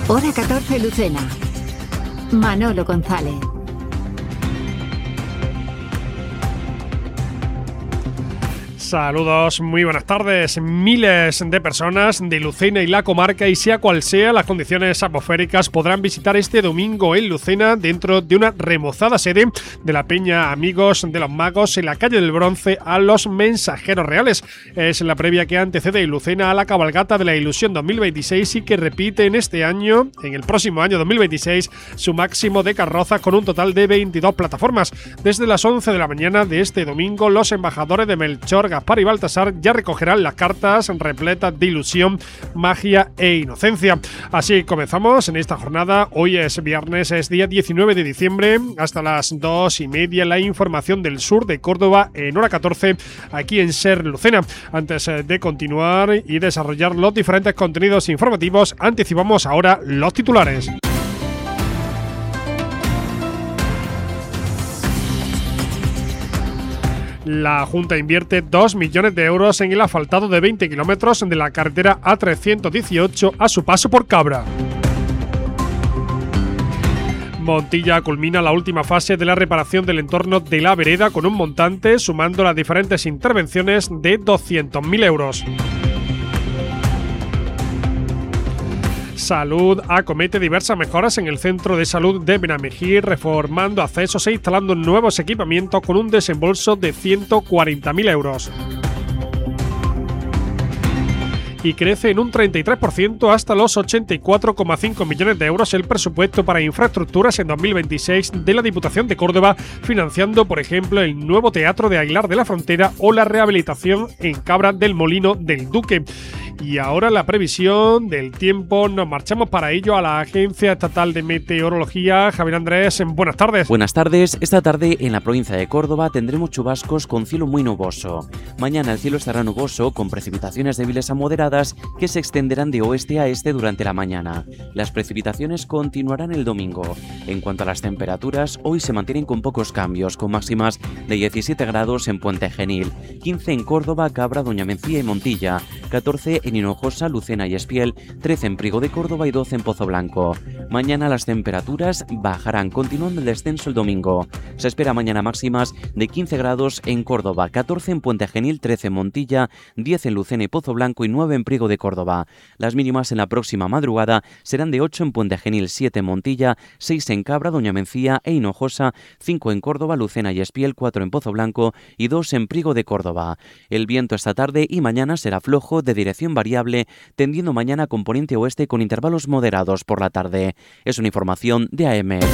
Hora 14 Lucena. Manolo González. Saludos, muy buenas tardes. Miles de personas de Lucena y la comarca, y sea cual sea las condiciones atmosféricas, podrán visitar este domingo en Lucena dentro de una remozada sede de la Peña Amigos de los Magos en la calle del Bronce a los Mensajeros Reales. Es la previa que antecede en Lucena a la cabalgata de la Ilusión 2026 y que repite en este año, en el próximo año 2026, su máximo de carrozas con un total de 22 plataformas. Desde las 11 de la mañana de este domingo, los embajadores de Melchor, Gaspar y Baltasar ya recogerán las cartas repletas de ilusión, magia e inocencia. Así comenzamos en esta jornada. Hoy es viernes, es día 19 de diciembre, hasta las 2:30 la información del sur de Córdoba en hora 14 aquí en Ser Lucena. Antes de continuar y desarrollar los diferentes contenidos informativos, anticipamos ahora los titulares. La Junta invierte 2 millones de euros en el asfaltado de 20 kilómetros de la carretera A318 a su paso por Cabra. Montilla culmina la última fase de la reparación del entorno de la vereda con un montante, sumando las diferentes intervenciones, de 200.000 euros. Salud acomete diversas mejoras en el centro de salud de Benamejí, reformando accesos e instalando nuevos equipamientos con un desembolso de 140.000 euros. Y crece en un 33% hasta los 84,5 millones de euros el presupuesto para infraestructuras en 2026 de la Diputación de Córdoba, financiando, por ejemplo, el nuevo Teatro de Aguilar de la Frontera o la rehabilitación en Cabra del Molino del Duque. Y ahora la previsión del tiempo, nos marchamos para ello a la Agencia Estatal de Meteorología. Javier Andrés, buenas tardes. Buenas tardes. Esta tarde en la provincia de Córdoba tendremos chubascos con cielo muy nuboso. Mañana el cielo estará nuboso con precipitaciones débiles a moderadas que se extenderán de oeste a este durante la mañana. Las precipitaciones continuarán el domingo. En cuanto a las temperaturas, hoy se mantienen con pocos cambios, con máximas de 17 grados en Puente Genil, 15 en Córdoba, Cabra, Doña Mencía y Montilla, 14 en Hinojosa, Lucena y Espiel, 13 en Priego de Córdoba y 12 en Pozo Blanco. Mañana las temperaturas bajarán, continuando el descenso el domingo. Se espera mañana máximas de 15 grados en Córdoba, 14 en Puente Genil, 13 en Montilla, 10 en Lucena y Pozo Blanco y 9 en Priego de Córdoba. Las mínimas en la próxima madrugada serán de 8 en Puente Genil, 7 en Montilla, 6 en Cabra, Doña Mencía e Hinojosa, 5 en Córdoba, Lucena y Espiel, 4 en Pozo Blanco y 2 en Priego de Córdoba. El viento esta tarde y mañana será flojo, de dirección variable, tendiendo mañana a componente oeste con intervalos moderados por la tarde. Es una información de AEMET.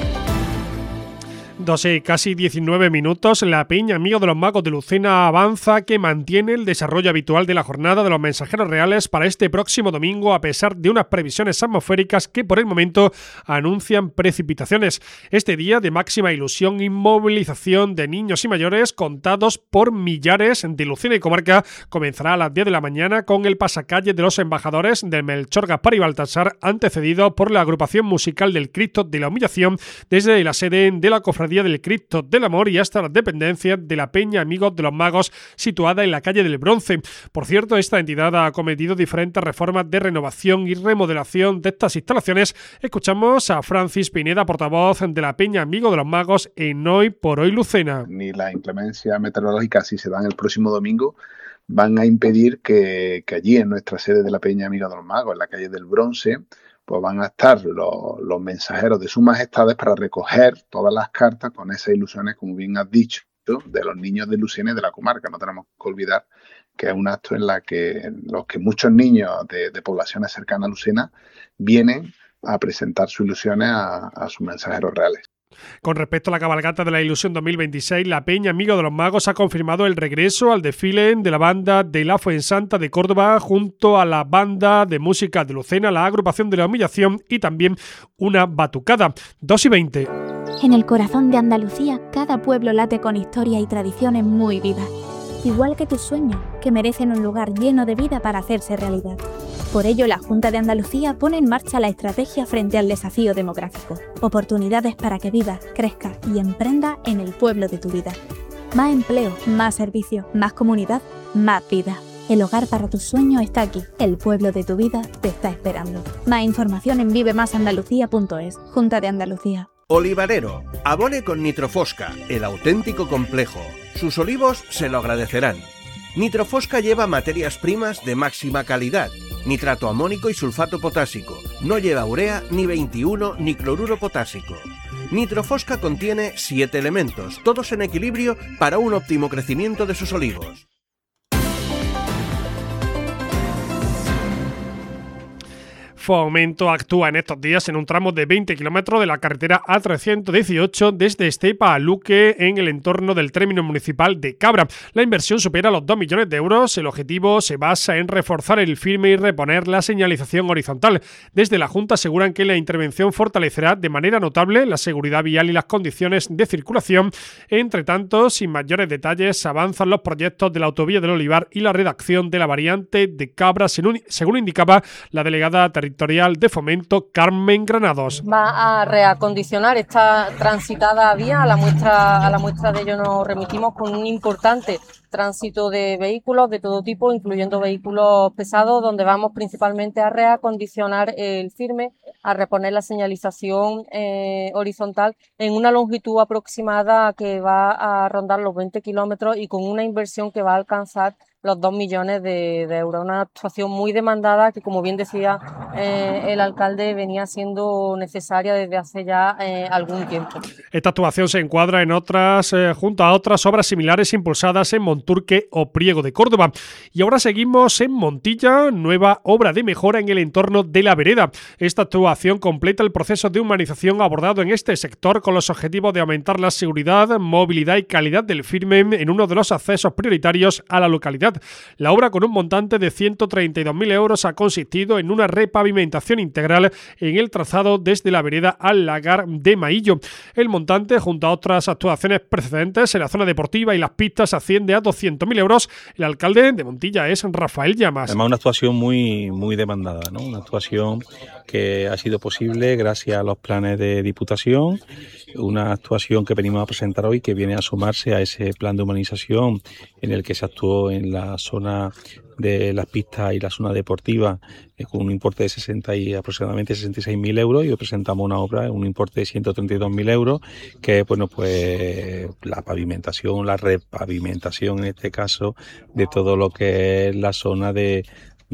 12 casi 19 minutos. La Peña Amigos de los Magos de Lucena avanza que mantiene el desarrollo habitual de la jornada de los Mensajeros Reales para este próximo domingo, a pesar de unas previsiones atmosféricas que por el momento anuncian precipitaciones. Este día de máxima ilusión y movilización de niños y mayores, contados por millares de Lucena y comarca, comenzará a las 10 de la mañana con el pasacalle de los embajadores de Melchor, Gaspar y Baltasar, antecedido por la agrupación musical del Cristo de la Humillación, desde la sede de la Cofradía del Cristo del Amor y hasta las dependencias de la Peña Amigos de los Magos, situada en la calle del Bronce. Por cierto, esta entidad ha acometido diferentes reformas de renovación y remodelación de estas instalaciones. Escuchamos a Francis Pineda, portavoz de la Peña Amigos de los Magos en Hoy por Hoy Lucena. Ni la inclemencia meteorológica, si se dan el próximo domingo, van a impedir que allí en nuestra sede de la Peña Amigos de los Magos, en la calle del Bronce, pues van a estar los mensajeros de sus majestades para recoger todas las cartas con esas ilusiones, como bien has dicho, de los niños de Lucena y de la comarca. No tenemos que olvidar que es un acto en los que muchos niños de poblaciones cercanas a Lucena vienen a presentar sus ilusiones a sus mensajeros reales. Con respecto a la cabalgata de la Ilusión 2026, la Peña Amigos de los Magos ha confirmado el regreso al desfile de la banda de la Fuensanta de Córdoba junto a la banda de música de Lucena, la agrupación de la Humillación y también una batucada. 2:20. En el corazón de Andalucía, cada pueblo late con historia y tradiciones muy vivas. Igual que tus sueños, que merecen un lugar lleno de vida para hacerse realidad. Por ello, la Junta de Andalucía pone en marcha la estrategia frente al desafío demográfico. Oportunidades para que vivas, crezcas y emprendas en el pueblo de tu vida. Más empleo, más servicio, más comunidad, más vida. El hogar para tus sueños está aquí. El pueblo de tu vida te está esperando. Más información en vivemasandalucía.es. Junta de Andalucía. Olivarero, abone con Nitrofosca, el auténtico complejo. Sus olivos se lo agradecerán. Nitrofosca lleva materias primas de máxima calidad, nitrato amónico y sulfato potásico. No lleva urea, ni 21, ni cloruro potásico. Nitrofosca contiene 7 elementos, todos en equilibrio para un óptimo crecimiento de sus olivos. Fomento actúa en estos días en un tramo de 20 kilómetros de la carretera A318 desde Estepa a Luque en el entorno del término municipal de Cabra. La inversión supera los 2 millones de euros. El objetivo se basa en reforzar el firme y reponer la señalización horizontal. Desde la Junta aseguran que la intervención fortalecerá de manera notable la seguridad vial y las condiciones de circulación. Entre tanto, sin mayores detalles, avanzan los proyectos de la autovía del Olivar y la redacción de la variante de Cabra, según indicaba la delegada territorial de Fomento, Carmen Granados. Va a reacondicionar esta transitada vía. A la muestra de ello nos remitimos con un importante tránsito de vehículos de todo tipo, incluyendo vehículos pesados, donde vamos principalmente a reacondicionar el firme, a reponer la señalización horizontal en una longitud aproximada que va a rondar los 20 kilómetros y con una inversión que va a alcanzar los 2 millones de euros. Una actuación muy demandada que, como bien decía el alcalde, venía siendo necesaria desde hace ya algún tiempo. Esta actuación se encuadra en otras, junto a otras obras similares impulsadas en Monturque o Priego de Córdoba. Y ahora seguimos en Montilla, nueva obra de mejora en el entorno de la vereda. Esta actuación completa el proceso de humanización abordado en este sector con los objetivos de aumentar la seguridad, movilidad y calidad del firme en uno de los accesos prioritarios a la localidad. La obra, con un montante de 132.000 euros, ha consistido en una repavimentación integral en el trazado desde la vereda al lagar de Maillo. El montante, junto a otras actuaciones precedentes en la zona deportiva y las pistas, asciende a 200.000 euros. El alcalde de Montilla es Rafael Llamas. Además, una actuación muy demandada, ¿no? Una actuación que ha sido posible gracias a los planes de Diputación, una actuación que venimos a presentar hoy que viene a sumarse a ese plan de humanización en el que se actuó en la zona de las pistas y la zona deportiva con un importe de aproximadamente 66.000 euros, y hoy presentamos una obra en un importe de 132.000 euros que, bueno, pues la pavimentación, la repavimentación en este caso de todo lo que es la zona de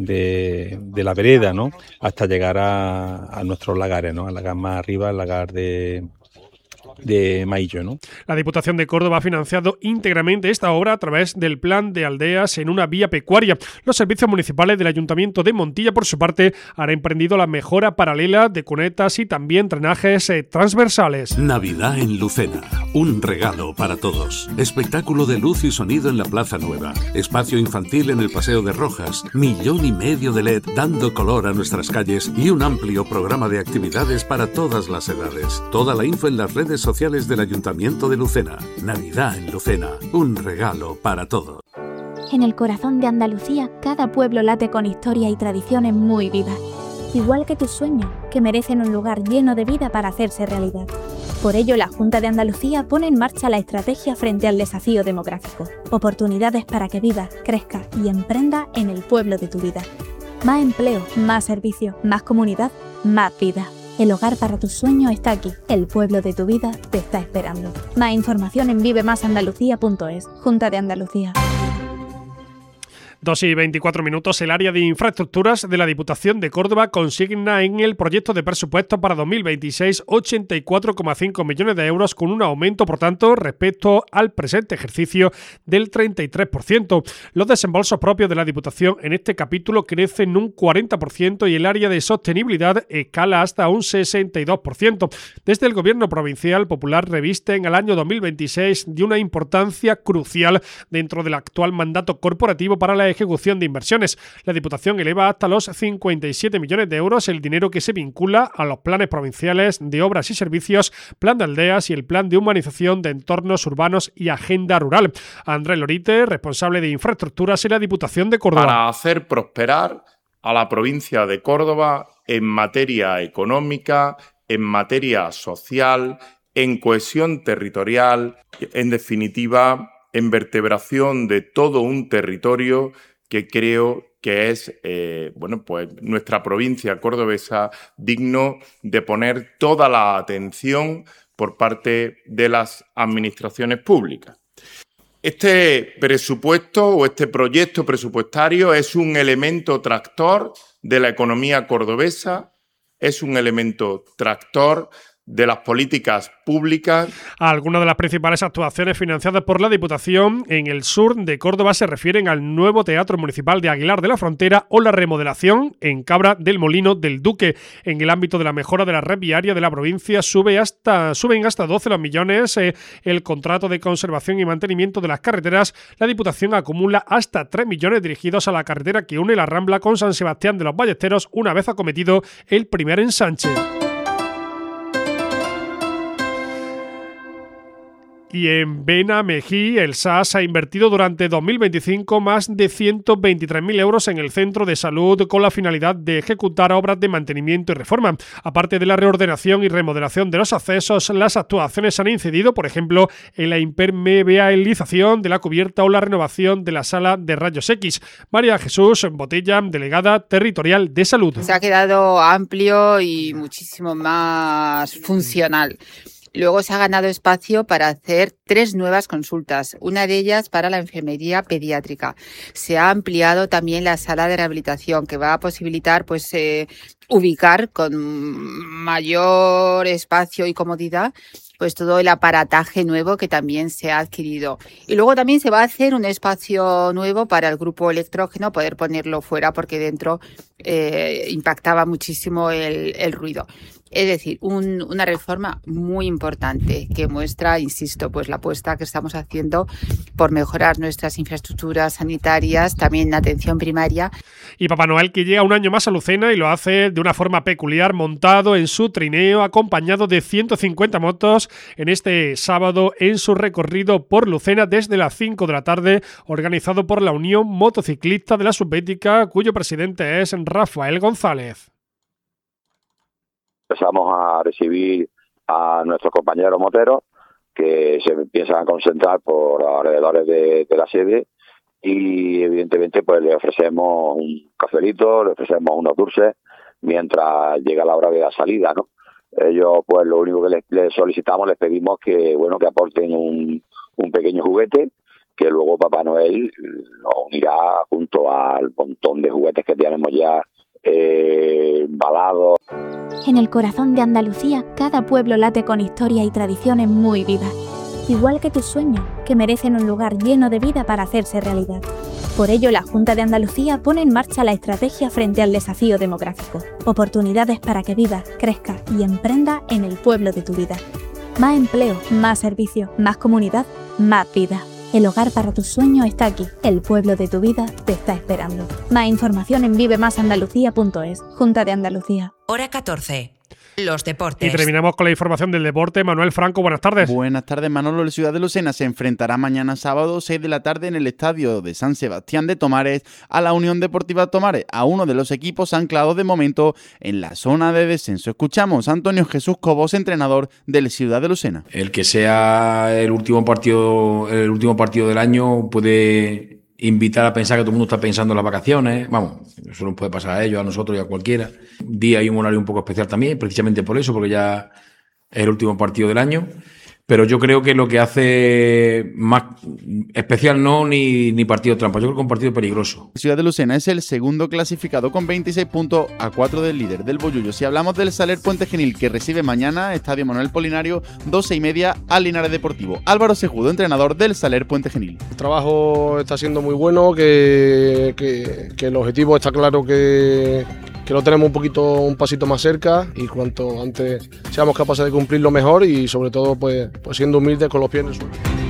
la vereda, ¿no? Hasta llegar a nuestros lagares, ¿no? Al lagar más arriba, al lagar de Maillo, ¿no? La Diputación de Córdoba ha financiado íntegramente esta obra a través del Plan de Aldeas en una vía pecuaria. Los servicios municipales del Ayuntamiento de Montilla, por su parte, han emprendido la mejora paralela de cunetas y también drenajes transversales. Navidad en Lucena. Un regalo para todos. Espectáculo de luz y sonido en la Plaza Nueva. Espacio infantil en el Paseo de Rojas. 1,5 millones de LED dando color a nuestras calles y un amplio programa de actividades para todas las edades. Toda la info en las redes sociales del Ayuntamiento de Lucena. Navidad en Lucena. Un regalo para todos. En el corazón de Andalucía, cada pueblo late con historia y tradiciones muy vivas. Igual que tus sueños, que merecen un lugar lleno de vida para hacerse realidad. Por ello, la Junta de Andalucía pone en marcha la estrategia frente al desafío demográfico. Oportunidades para que vivas, crezcas y emprendas en el pueblo de tu vida. Más empleo, más servicios, más comunidad, más vida. El hogar para tus sueños está aquí. El pueblo de tu vida te está esperando. Más información en vivemasandalucía.es. Junta de Andalucía. 2:24. El área de infraestructuras de la Diputación de Córdoba consigna en el proyecto de presupuesto para 2026 84,5 millones de euros, con un aumento, por tanto, respecto al presente ejercicio del 33%. Los desembolsos propios de la Diputación en este capítulo crecen un 40% y el área de sostenibilidad escala hasta un 62%. Desde el Gobierno provincial popular revisten al año 2026 de una importancia crucial dentro del actual mandato corporativo para la ejecución de inversiones. La Diputación eleva hasta los 57 millones de euros el dinero que se vincula a los planes provinciales de obras y servicios, Plan de Aldeas y el Plan de Humanización de Entornos Urbanos y Agenda Rural. Andrés Lorite, responsable de infraestructuras en la Diputación de Córdoba. Para hacer prosperar a la provincia de Córdoba en materia económica, en materia social, en cohesión territorial, en definitiva, en vertebración de todo un territorio que creo que es pues nuestra provincia cordobesa digno de poner toda la atención por parte de las administraciones públicas. Este presupuesto o este proyecto presupuestario es un elemento tractor de la economía cordobesa, es un elemento tractor de las políticas públicas. Algunas de las principales actuaciones financiadas por la Diputación en el sur de Córdoba se refieren al nuevo Teatro Municipal de Aguilar de la Frontera o la remodelación en Cabra del Molino del Duque. En el ámbito de la mejora de la red viaria de la provincia suben hasta 12 los millones el contrato de conservación y mantenimiento de las carreteras. La Diputación acumula hasta 3 millones dirigidos a la carretera que une la Rambla con San Sebastián de los Ballesteros una vez acometido el primer ensanche. Y en Benamejí, el SAS ha invertido durante 2025 más de 123.000 euros en el centro de salud con la finalidad de ejecutar obras de mantenimiento y reforma. Aparte de la reordenación y remodelación de los accesos, las actuaciones han incidido, por ejemplo, en la impermeabilización de la cubierta o la renovación de la sala de rayos X. María Jesús Botella, delegada territorial de salud. Se ha quedado amplio y muchísimo más funcional. Luego se ha ganado espacio para hacer 3 nuevas consultas, una de ellas para la enfermería pediátrica. Se ha ampliado también la sala de rehabilitación, que va a posibilitar ubicar con mayor espacio y comodidad pues todo el aparataje nuevo que también se ha adquirido. Y luego también se va a hacer un espacio nuevo para el grupo electrógeno, poder ponerlo fuera porque dentro impactaba muchísimo el ruido. Es decir, una reforma muy importante que muestra, insisto, pues la apuesta que estamos haciendo por mejorar nuestras infraestructuras sanitarias, también atención primaria. Y Papá Noel, que llega un año más a Lucena y lo hace de una forma peculiar, montado en su trineo, acompañado de 150 motos en este sábado en su recorrido por Lucena desde las 5 de la tarde, organizado por la Unión Motociclista de la Subbética, cuyo presidente es Rafael González. Empezamos a recibir a nuestros compañeros moteros que se empiezan a concentrar por alrededores de la sede y evidentemente pues les ofrecemos un cafelito, les ofrecemos unos dulces mientras llega la hora de la salida, ¿no? Ellos pues lo único que les solicitamos, les pedimos que aporten un pequeño juguete que luego Papá Noel nos unirá junto al montón de juguetes que tenemos ya embalados. En el corazón de Andalucía, cada pueblo late con historia y tradiciones muy vivas. Igual que tus sueños, que merecen un lugar lleno de vida para hacerse realidad. Por ello, la Junta de Andalucía pone en marcha la estrategia frente al desafío demográfico. Oportunidades para que vivas, crezcas y emprendas en el pueblo de tu vida. Más empleo, más servicios, más comunidad, más vida. El hogar para tus sueños está aquí. El pueblo de tu vida te está esperando. Más información en vivemasandalucía.es. Junta de Andalucía. Hora 14. Los deportes. Y terminamos con la información del deporte. Manuel Franco, buenas tardes. Buenas tardes, Manolo. La ciudad de Lucena se enfrentará mañana sábado 6 de la tarde en el estadio de San Sebastián de Tomares a la Unión Deportiva Tomares, a uno de los equipos anclados de momento en la zona de descenso. Escuchamos a Antonio Jesús Cobos, entrenador de la ciudad de Lucena. El que sea el último partido del año puede invitar a pensar que todo el mundo está pensando en las vacaciones. Vamos, eso nos puede pasar a ellos, a nosotros y a cualquiera. Un día y un horario un poco especial también, precisamente por eso, porque ya es el último partido del año. Pero yo creo que lo que hace más especial no ni partido trampa, yo creo que un partido peligroso. La ciudad de Lucena es el segundo clasificado con 26 puntos a 4 del líder, del Bollullo. Si hablamos del Saler Puente Genil, que recibe mañana Estadio Manuel Polinario, 12:30 al Linares Deportivo. Álvaro Sejudo, entrenador del Saler Puente Genil. El trabajo está siendo muy bueno, que el objetivo está claro que lo tenemos un pasito más cerca y cuanto antes seamos capaces de cumplirlo mejor y sobre todo pues siendo humildes con los pies en el suelo.